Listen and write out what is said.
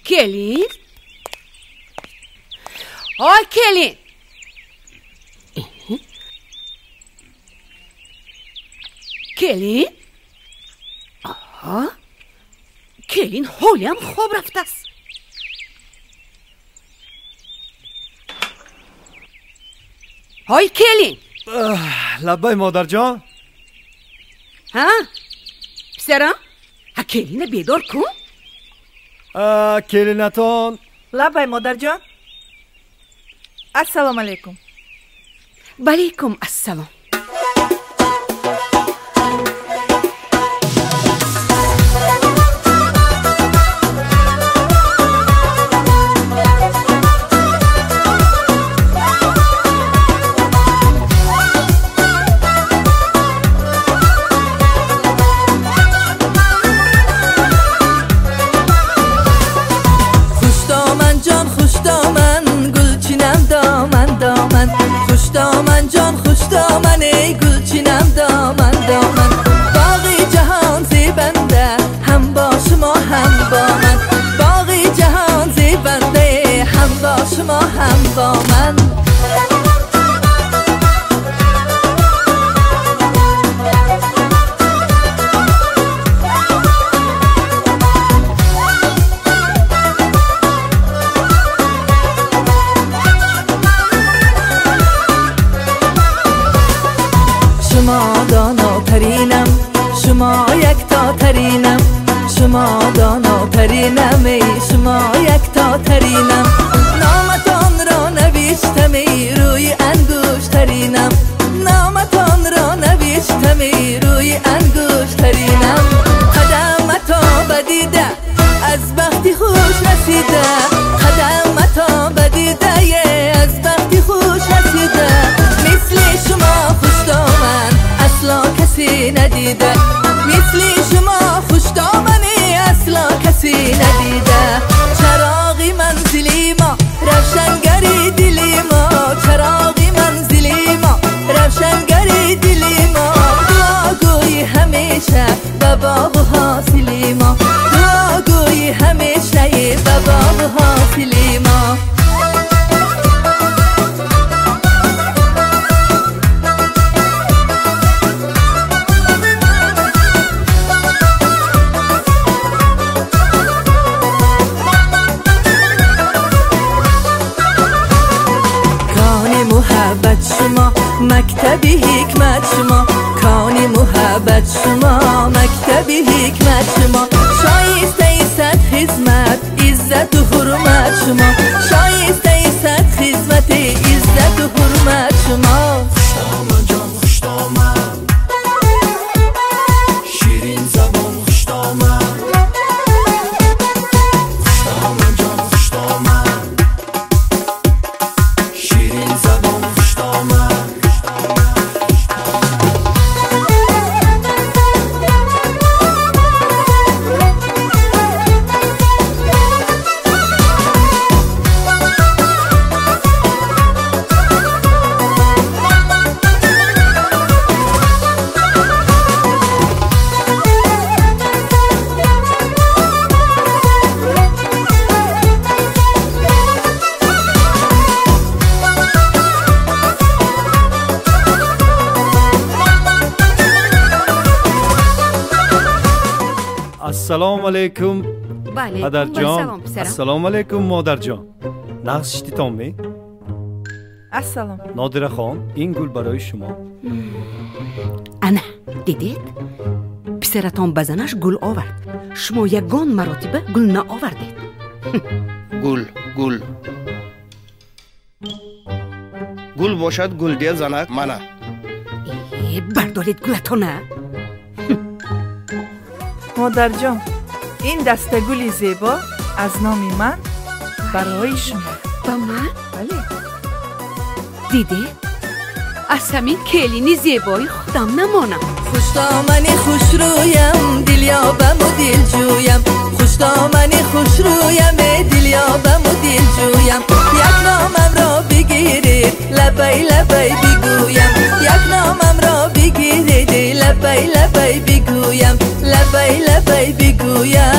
کلین؟ آی کلین! کلین؟ آها، کلین حالی هم خواب رفته است. های کلین! لبای مادر جان. ها؟ پسرم؟ ها کلین بیدار کن. کلینتان. لبای مادر جان. السلام علیکم. علیکم السلام. شما داناترینم، شما یکتاترینم، شما داناترینم، ای شما یکتاترینم. نامتان را نوشتم ای روی انگشترینم، نامتان را نوشتم ای روی انگشترینم. قدمتا بدیده از بختی خوش رسیده، قدمتا بدیده از بختی خوش رسیده. مثل شما خوشدامن اصلا کسی ندیده، مثل شما خوشدامنی اصلا کسی ندیده. چراغی منزلی ما روشنگری دلی ما، چراغی منزلی ما روشنگری دلی ما. دعا گویی همیشه به باب و حاصلی ما، دعا گویی همیشه به باب و حاصلی ما. شما مکتبی حکمت شما، کان محبت شما مکتبی حکمت شما. شایسته صد خدمت عزت و حرمت شما، شایسته صد خدمت عزت و حرمت شما. خوشدامن جان خوشدامن، شیرین زبان خوشدامن، خوشدامن جان خوشدامن، شیرین زبان خوشدامن. السلام علیکم پدر علیکم جان. السلام پسرم. السلام علیکم مادر جان. نقص شدیتان می؟ السلام. نادره خان این گل برای شما. انا دیدید؟ پسرتان بزنش گل آورد، شما یگان مراتبه گل نآوردید. گل باشد گل دیا زنک منه. بردارید گلتانه. مادر جان، این دسته گلی زیبا از نام من برای شما. با من؟ بله. دیده؟ از همین کلینی زیبایی خودم نمانم. خوشدامنی خوش رویم دلیابم و دل جویم، خوشدامنی خوش رویم دلیابم و دل جویم. یک نامم را بگیرید لبی لبی بگویم، یک نامم را بگیرید لبی لبی بگویم، لبی لبی بگویم.